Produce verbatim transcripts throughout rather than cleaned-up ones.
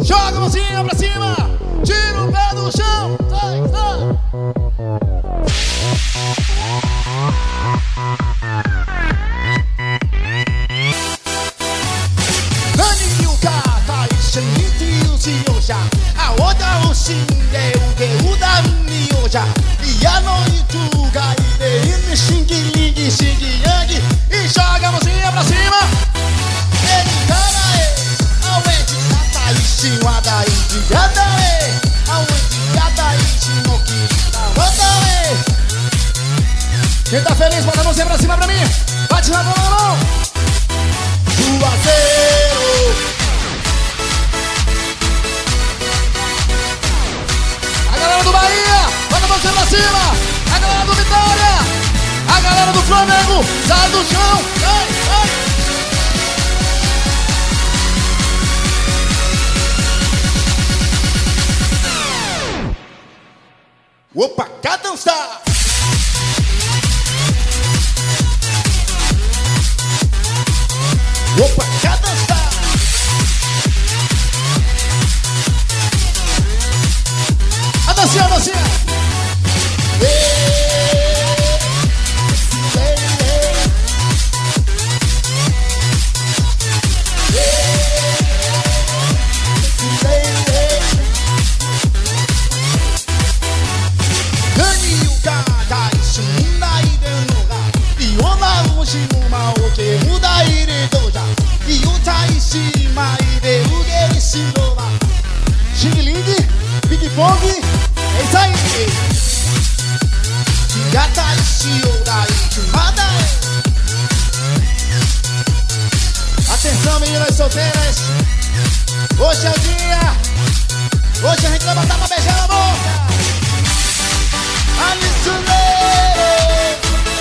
Joga a mãozinha pra cima, tira o pé do chão. Sai, sai. Nani yuka ta ishoni tiyushi yosha. Aoda o shinde uge uda mi yosha. Ia no itu ga ire ine shingi ligi shingi yangi. E joga a mãozinha pra cima. Ele cara é aonde tá ishi wada ishi gada é aonde gada ishi no ki tá roda é. Quem tá feliz, bota a mãozinha pra cima pra mim. Bate na mão, na mão. Juazeiro. A galera do Bahia, bota a mãozinha pra cima. A galera do Vitória. A galera do Flamengo, sai do chão. Sai, sai. Opa, cá dançar! Opa, cá dançar! A dancinha, a dancinha! Xing Ling, Big Bong, é isso aí! Gata Shioda Chumada. Atenção, meninas solteiras! Hoje é o dia! Hoje a gente vai botar pra beijar na boca! Alice.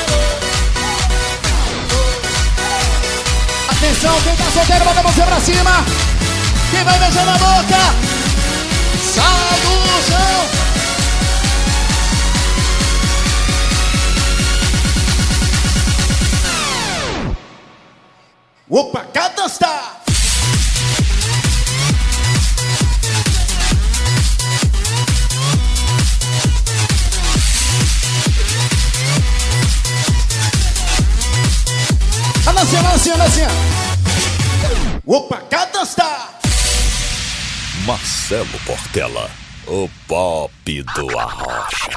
Atenção, quem tá solteiro, bota a mãozinha pra cima. Quem vai beijar na boca, sai do chão. Opa, cá dançar. A dancinha, a dancinha, a dancinha. Opa, cá dançar. Marcelo Portela, o pop do Arrocha.